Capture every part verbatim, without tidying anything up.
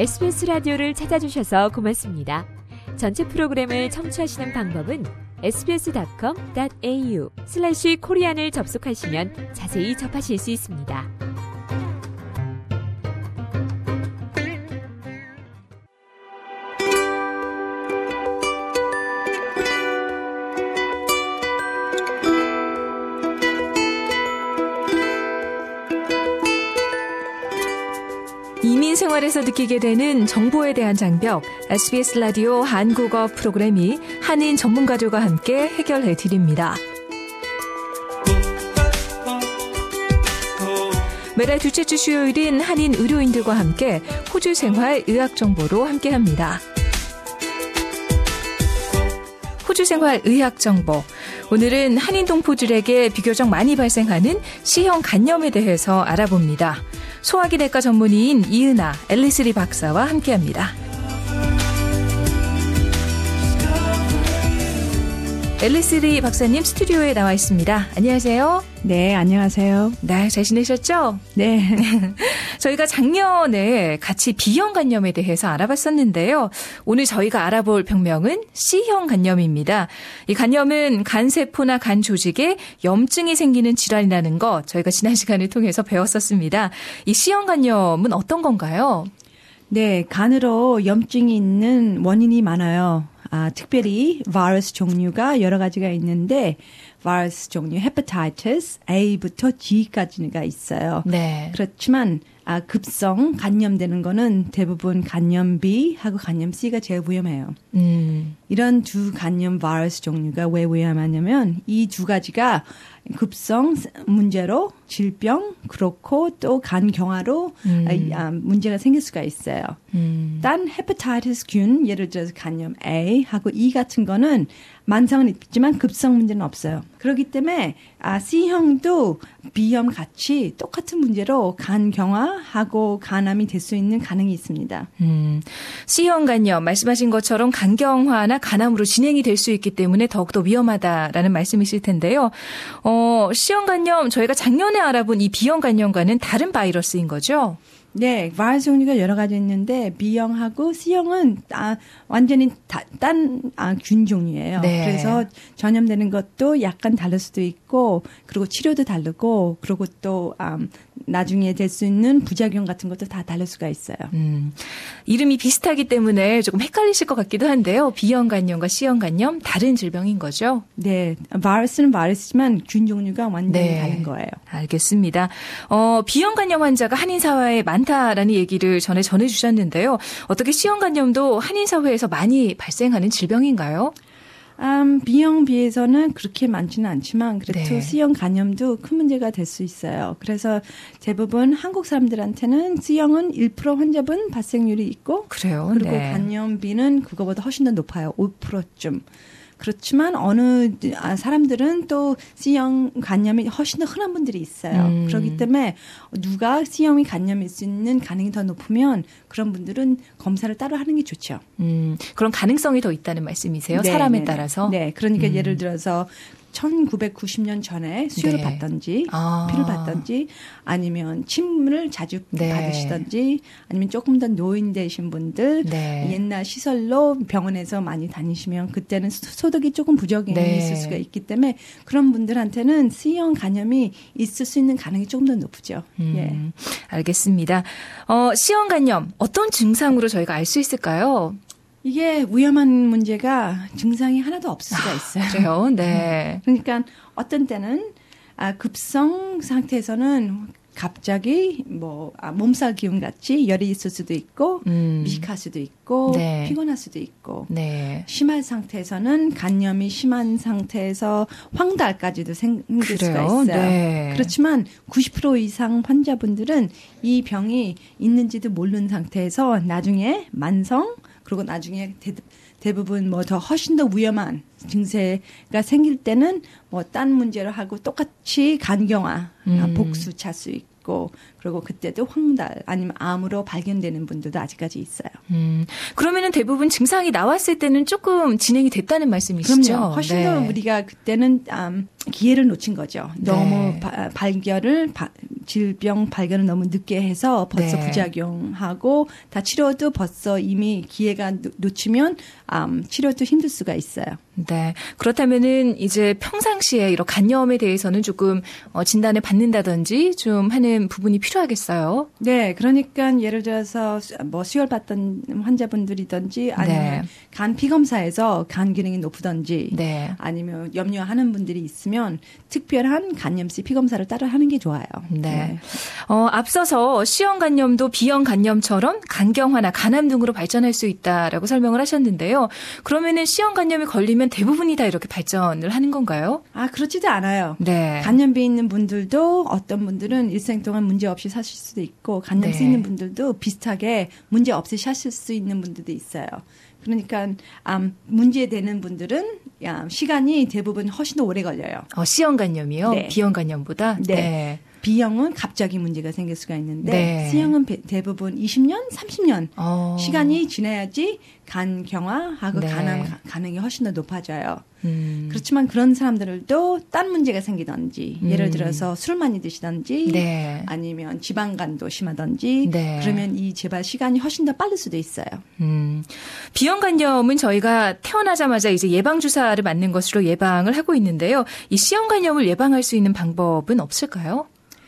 에스비에스 라디오를 찾아주셔서 고맙습니다. 전체 프로그램을 청취하시는 방법은 에스비에스닷컴 닷 에이유 슬래시 코리안을 접속하시면 자세히 접하실 수 있습니다. 이민 생활에서 느끼게 되는 정보에 대한 장벽, 에스비에스 라디오 한국어 프로그램이 한인 전문가들과 함께 해결해 드립니다. 매달 둘째 주 수요일인 한인 의료인들과 함께 호주 생활 의학 정보로 함께합니다. 호주 생활 의학 정보. 오늘은 한인 동포들에게 비교적 많이 발생하는 C형 간염에 대해서 알아봅니다. 소화기 내과 전문의인 이은아 앨리스리 박사와 함께합니다. 앨리스리 박사님 스튜디오에 나와 있습니다. 안녕하세요. 네, 안녕하세요. 네, 잘 지내셨죠? 네. 저희가 작년에 같이 B형 간염에 대해서 알아봤었는데요. 오늘 저희가 알아볼 병명은 C형 간염입니다. 이 간염은 간세포나 간 조직에 염증이 생기는 질환이라는 거 저희가 지난 시간을 통해서 배웠었습니다. 이 C형 간염은 어떤 건가요? 네, 간으로 염증이 있는 원인이 많아요. 아, 특별히 바이러스 종류가 여러 가지가 있는데 바이러스 종류 헤파타이티스 A부터 G까지가 있어요. 네. 그렇지만 아, 급성 간염되는 거는 대부분 간염 B하고 간염 C가 제일 위험해요. 음. 이런 두 간염 바이러스 종류가 왜 위험하냐면 이 두 가지가 급성 문제로 질병 그렇고 또 간경화로 음. 아, 문제가 생길 수가 있어요. 음. 딴 헤파타이티스균 예를 들어서 간염 A하고 E 같은 거는 만성은 있지만 급성 문제는 없어요. 그렇기 때문에 아, C형도 B형 같이 똑같은 문제로 간경화하고 간암이 될 수 있는 가능이 있습니다. 음, C형 간염 말씀하신 것처럼 간경화나 간암으로 진행이 될 수 있기 때문에 더욱더 위험하다라는 말씀이실 텐데요. 어, C형 간염 저희가 작년에 알아본 이 B형 간염과는 다른 바이러스인 거죠? 네, 바이러스 종류가 여러 가지 있는데 B형하고 C형은 아, 완전히 다, 딴 아, 균 종류예요. 네. 그래서 전염되는 것도 약간 다를 수도 있고 그리고 치료도 다르고 그리고 또 음, 나중에 될 수 있는 부작용 같은 것도 다 다를 수가 있어요. 음, 이름이 비슷하기 때문에 조금 헷갈리실 것 같기도 한데요. B형 간염과 C형 간염 다른 질병인 거죠? 네, 바이러스는 바이러스지만 균 종류가 완전히 네. 다른 거예요. 알겠습니다. 어, B형 간염 환자가 한인 사회에 많다라는 얘기를 전에 전해주셨는데요. 어떻게 C형 간염도 한인 사회에서 많이 발생하는 질병인가요? 음, B형 비해서는 그렇게 많지는 않지만 그래도 네. C형 간염도 큰 문제가 될 수 있어요. 그래서 대부분 한국 사람들한테는 C형은 일 퍼센트 환자분 발생률이 있고 그래요. 그리고 네. 간염 B는 그거보다 훨씬 더 높아요. 오 퍼센트쯤. 그렇지만 어느 사람들은 또 C형 간염이 훨씬 더 흔한 분들이 있어요. 음. 그렇기 때문에 누가 C형이 간염일 수 있는 가능성이 더 높으면 그런 분들은 검사를 따로 하는 게 좋죠. 음, 그런 가능성이 더 있다는 말씀이세요? 네, 사람에 네, 따라서? 네. 그러니까 음. 예를 들어서 천구백구십 년 전에 수혈을 네. 받던지 아. 피를 받던지 아니면 침을 자주 네. 받으시던지 아니면 조금 더 노인 되신 분들 네. 옛날 시설로 병원에서 많이 다니시면 그때는 소득이 조금 부족이 네. 있을 수가 있기 때문에 그런 분들한테는 C형 간염이 있을 수 있는 가능성이 조금 더 높죠. 음, 예. 알겠습니다. 어, C형 간염 어떤 증상으로 저희가 알 수 있을까요? 이게 위험한 문제가 증상이 하나도 없을 수가 있어요. 아, 그래요? 네. 그러니까 어떤 때는 아, 급성 상태에서는 갑자기 뭐 아, 몸살 기운 같이 열이 있을 수도 있고 음. 미식할 수도 있고 네. 피곤할 수도 있고 네. 심한 상태에서는 간염이 심한 상태에서 황달까지도 생길 그래요? 수가 있어요. 네. 그렇지만 구십 퍼센트 이상 환자분들은 이 병이 있는지도 모르는 상태에서 나중에 만성 그리고 나중에 대, 대부분 뭐 더 훨씬 더 위험한 증세가 생길 때는 뭐 딴 문제를 하고 똑같이 간경화, 음. 복수 찰 수 있고 그리고 그때도 황달 아니면 암으로 발견되는 분들도 아직까지 있어요. 음, 그러면은 대부분 증상이 나왔을 때는 조금 진행이 됐다는 말씀이시죠? 그럼요. 훨씬 네. 더 우리가 그때는 음, 기회를 놓친 거죠. 너무 네. 바, 발견을 바, 질병 발견을 너무 늦게 해서 벌써 네. 부작용하고 다 치료도 벌써 이미 기회가 놓치면 음, 치료도 힘들 수가 있어요. 네. 그렇다면은 이제 평상시에 이런 간염에 대해서는 조금 어, 진단을 받는다든지 좀 하는 부분이 필요하겠어요. 네. 그러니까 예를 들어서 뭐 수혈 받던 환자분들이든지 아니면 네. 간 피검사에서 간 기능이 높으든지 네. 아니면 염려하는 분들이 있으면 특별한 간염시 피검사를 따로 하는 게 좋아요. 네. 네. 어, 앞서서 C형 간염도 B형 간염처럼 간경화나 간암 등으로 발전할 수 있다라고 설명을 하셨는데요. 그러면은 C형 간염이 걸리면 대부분이 다 이렇게 발전을 하는 건가요? 아, 그렇지도 않아요. 네. 간염비 있는 분들도 어떤 분들은 일생 동안 문제 없이 사실 수도 있고 간염 네. 수 있는 분들도 비슷하게 문제 없이 사실 수 있는 분들도 있어요. 그러니까 음, 문제되는 분들은 야, 시간이 대부분 훨씬 더 오래 걸려요. 어, C형 간염이요? 네. B형 간염보다? 네. 네. B형은 갑자기 문제가 생길 수가 있는데 네. C형은 대부분 이십 년, 삼십 년 어. 시간이 지나야지 간 경화하고 네. 간암 가능이 훨씬 더 높아져요. 음. 그렇지만 그런 사람들도 딴 문제가 생기든지 음. 예를 들어서 술 많이 드시든지 네. 아니면 지방간도 심하든지 네. 그러면 이 재발 시간이 훨씬 더 빠를 수도 있어요. 음. B형 간염은 저희가 태어나자마자 이제 예방 주사를 맞는 것으로 예방을 하고 있는데요. 이 C형 간염을 예방할 수 있는 방법은 없을까요?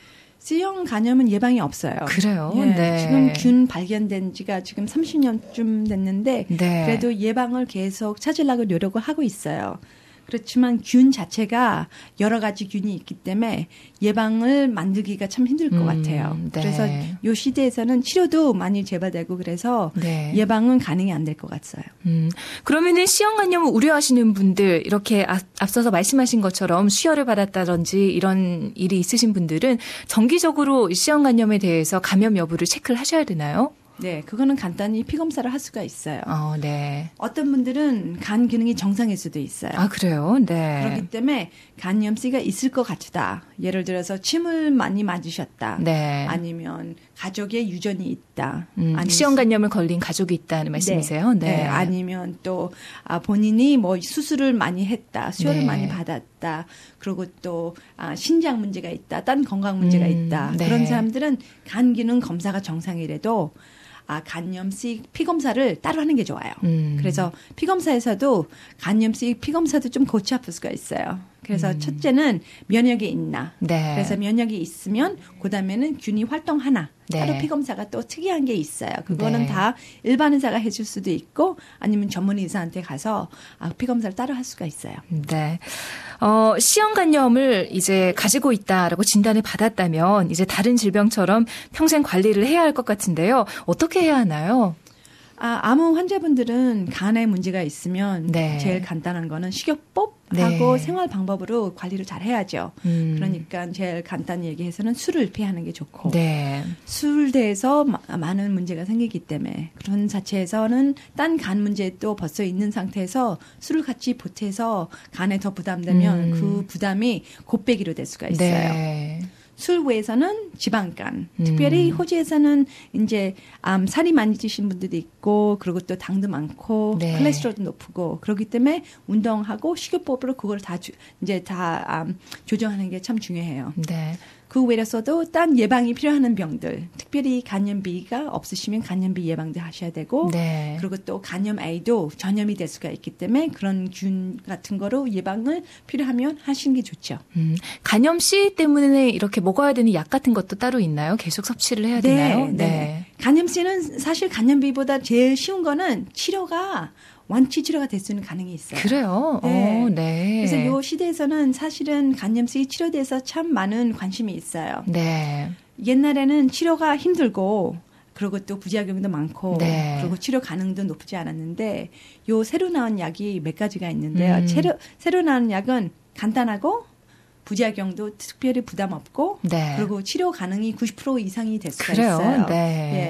C형 간염은 예방이 없어요. 그래요? 예, 네. 지금 균 발견된 지가 지금 삼십 년쯤 됐는데 네. 그래도 예방을 계속 찾으려고 노력을 하고 있어요. 그렇지만 균 자체가 여러 가지 균이 있기 때문에 예방을 만들기가 참 힘들 것 음, 같아요. 네. 그래서 이 시대에서는 치료도 많이 재발되고 그래서 네. 예방은 가능이 안 될 것 같아요. 음, 그러면은 C형 간염을 우려하시는 분들, 이렇게 앞, 앞서서 말씀하신 것처럼 수혈을 받았다든지 이런 일이 있으신 분들은 정기적으로 C형 간염에 대해서 감염 여부를 체크를 하셔야 되나요? 네, 그거는 간단히 피검사를 할 수가 있어요. 어, 네. 어떤 분들은 간 기능이 정상일 수도 있어요. 아, 그래요? 네. 그렇기 때문에 간염씨가 있을 것 같다. 예를 들어서 침을 많이 맞으셨다. 네. 아니면 가족에 유전이 있다. 음, 아니면 C형 간염을 걸린 가족이 있다는 말씀이세요? 네. 네. 아니면 또 아, 본인이 뭐 수술을 많이 했다. 수혈을 네. 많이 받았다. 그리고 또 아, 신장 문제가 있다. 딴 건강 문제가 음, 있다. 네. 그런 사람들은 간 기능 검사가 정상이라도 아, 간염식 피검사를 따로 하는 게 좋아요. 음. 그래서 피검사에서도 간염식 피검사도 좀 골치 아플 수가 있어요. 그래서 음. 첫째는 면역이 있나. 네. 그래서 면역이 있으면 그다음에는 균이 활동하나. 네. 따로 피검사가 또 특이한 게 있어요. 그거는 네. 다 일반 의사가 해줄 수도 있고 아니면 전문 의사한테 가서 아, 피검사를 따로 할 수가 있어요. 네. 어, C형 간염을 이제 가지고 있다라고 진단을 받았다면 이제 다른 질병처럼 평생 관리를 해야 할 것 같은데요. 어떻게 해야 하나요? 아, 암 환자분들은 간에 문제가 있으면 네. 제일 간단한 거는 식욕법 네. 하고 생활 방법으로 관리를 잘 해야죠. 음. 그러니까 제일 간단히 얘기해서는 술을 피하는 게 좋고 네. 술 대해서 마, 많은 문제가 생기기 때문에 그런 자체에서는 딴 간 문제도 벌써 있는 상태에서 술을 같이 보태서 간에 더 부담되면 음. 그 부담이 곱빼기로 될 수가 있어요. 네. 술 외에서는 지방간. 음. 특별히 호주에서는 이제 암 살이 많이 찌신 분들도 있고 그리고 또 당도 많고 네. 콜레스테롤도 높고 그렇기 때문에 운동하고 식이요법으로 그걸 다 주, 이제 다 암, 조정하는 게 참 중요해요. 네. 그 외에서도 딴 예방이 필요한 병들, 특별히 간염비가 없으시면 간염비 예방도 하셔야 되고, 네. 그리고 또 간염 A도 전염이 될 수가 있기 때문에 그런 균 같은 거로 예방을 필요하면 하시는 게 좋죠. 음, 간염 C 때문에 이렇게 먹어야 되는 약 같은 것도 따로 있나요? 계속 섭취를 해야 되나요? 네, 네. 간염씨는 사실 간염비보다 제일 쉬운 거는 치료가 완치 치료가 될 수 있는 가능이 있어요. 그래요? 네. 오, 네. 그래서 이 시대에서는 사실은 간염씨 치료에 대해서 참 많은 관심이 있어요. 네. 옛날에는 치료가 힘들고 그리고 또 부작용도 많고 네. 그리고 치료 가능도 높지 않았는데 요 새로 나온 약이 몇 가지가 있는데요. 음. 새로, 새로 나온 약은 간단하고 부작용도 특별히 부담 없고 네. 그리고 치료 가능이 구십 퍼센트 이상이 될 수가 그래요? 있어요. 네. 예.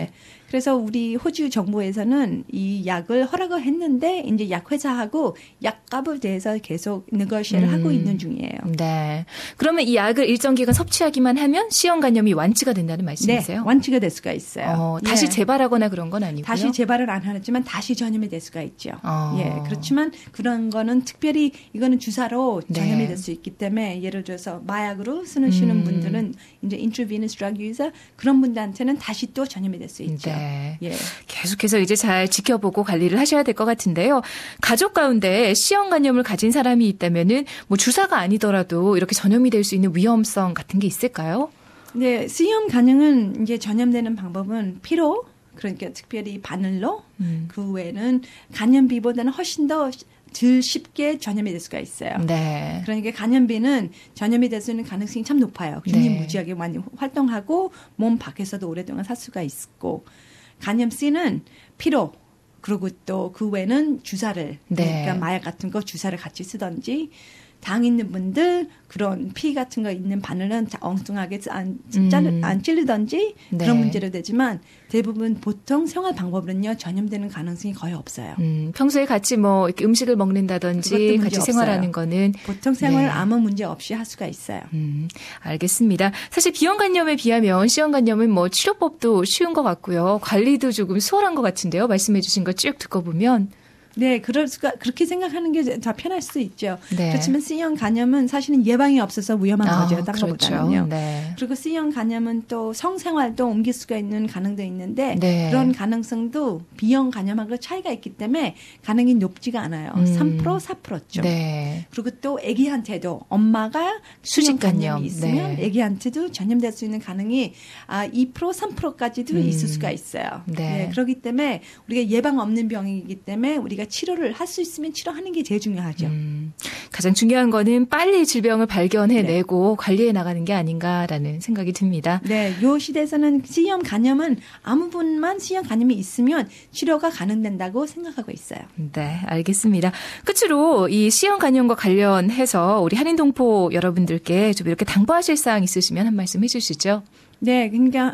그래서 우리 호주 정부에서는 이 약을 허락을 했는데 이제 약회사하고 약값에 대해서 계속 네고시에이트를 음. 하고 있는 중이에요. 네. 그러면 이 약을 일정 기간 섭취하기만 하면 C형 간염이 완치가 된다는 말씀이세요? 네, 완치가 될 수가 있어요. 어, 다시 예. 재발하거나 그런 건 아니고요? 다시 재발은 안 하지만 다시 전염이 될 수가 있죠. 어. 예, 그렇지만 그런 거는 특별히 이거는 주사로 전염이 네. 될 수 있기 때문에 예를 들어서 마약으로 쓰시는 음. 분들은 이제 intravenous drug user 그런 분들한테는 다시 또 전염이 될 수 있죠. 네. 예. 계속해서 이제 잘 지켜보고 관리를 하셔야 될 것 같은데요. 가족 가운데 C형 간염을 가진 사람이 있다면은 뭐 주사가 아니더라도 이렇게 전염이 될 수 있는 위험성 같은 게 있을까요? 네, C형 간염은 이제 전염되는 방법은 피로 그러니까 특별히 바늘로 음. 그 외에는 간염비보다는 훨씬 더 덜 쉽게 전염이 될 수가 있어요. 네. 그러니까 간염비는 전염이 될 수 있는 가능성이 참 높아요. 굉장히 네. 무지하게 많이 활동하고 몸 밖에서도 오랫동안 살 수가 있고 간염 C는 피로 그리고 또 그 외에는 주사를 네. 그러니까 마약 같은 거 주사를 같이 쓰던지 당 있는 분들 그런 피 같은 거 있는 바늘은 엉뚱하게 안, 음. 안 찌르던지 네. 그런 문제로 되지만 대부분 보통 생활 방법은요 전염되는 가능성이 거의 없어요. 음, 평소에 같이 뭐 이렇게 음식을 먹는다든지 같이 없어요. 생활하는 거는 보통 생활을 네. 아무 문제 없이 할 수가 있어요. 음, 알겠습니다. 사실 B형 간염에 비하면 C형 간염은 뭐 치료법도 쉬운 것 같고요. 관리도 조금 수월한 것 같은데요. 말씀해 주신 거 쭉 듣고 보면. 네, 그럴 수가 그렇게 생각하는 게 더 편할 수도 있죠. 네. 그렇지만 C형 간염은 사실은 예방이 없어서 위험한 아, 거죠. 딴 그렇죠. 거보다는요. 네. 그리고 C형 간염은 또 성생활도 옮길 수가 있는 가능도 있는데 네. 그런 가능성도 B형 간염하고 차이가 있기 때문에 가능이 높지가 않아요. 음. 삼 퍼센트, 사 퍼센트쯤. 네. 그리고 또 아기한테도 엄마가 수직 간염이 있으면 네. 아기한테도 전염될 수 있는 가능이 아, 이 퍼센트, 삼 퍼센트까지도 음. 있을 수가 있어요. 네. 네. 그렇기 때문에 우리가 예방 없는 병이기 때문에 우리가 치료를 할 수 있으면 치료하는 게 제일 중요하죠. 음, 가장 중요한 거는 빨리 질병을 발견해내고 네. 관리해 나가는 게 아닌가라는 생각이 듭니다. 네, 이 시대에서는 C형 간염은 아무 분만 C형 간염이 있으면 치료가 가능된다고 생각하고 있어요. 네, 알겠습니다. 끝으로 이 C형 간염과 관련해서 우리 한인동포 여러분들께 좀 이렇게 당부하실 사항 있으시면 한 말씀 해주시죠. 네, 그러니까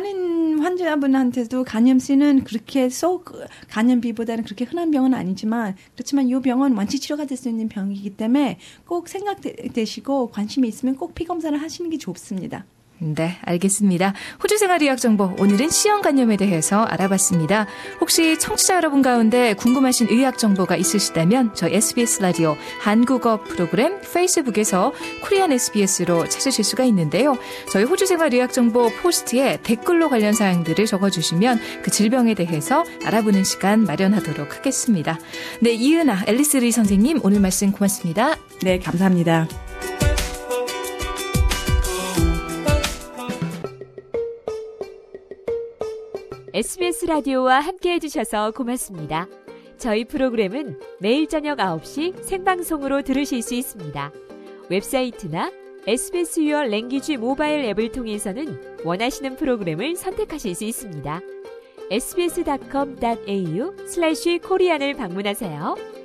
한인 환자분한테도 간염 C는 그렇게 쏙 간염비보다는 그렇게 흔한 병은 아니지만 그렇지만 이 병은 완치 치료가 될 수 있는 병이기 때문에 꼭 생각되시고 관심이 있으면 꼭 피 검사를 하시는 게 좋습니다. 네, 알겠습니다. 호주생활의학 정보 오늘은 C형 간염에 대해서 알아봤습니다. 혹시 청취자 여러분 가운데 궁금하신 의학 정보가 있으시다면 저희 에스비에스 라디오 한국어 프로그램 페이스북에서 코리안 에스비에스로 찾으실 수가 있는데요. 저희 호주생활의학 정보 포스트에 댓글로 관련 사항들을 적어주시면 그 질병에 대해서 알아보는 시간 마련하도록 하겠습니다. 네, 이은아, 앨리스 리 선생님 오늘 말씀 고맙습니다. 네, 감사합니다. 에스비에스 라디오와 함께해 주셔서 고맙습니다. 저희 프로그램은 매일 저녁 아홉 시 생방송으로 들으실 수 있습니다. 웹사이트나 에스비에스 Your Language 모바일 앱을 통해서는 원하시는 프로그램을 선택하실 수 있습니다. 에스비에스 닷컴 닷에이유 슬래시 코리안을 방문하세요.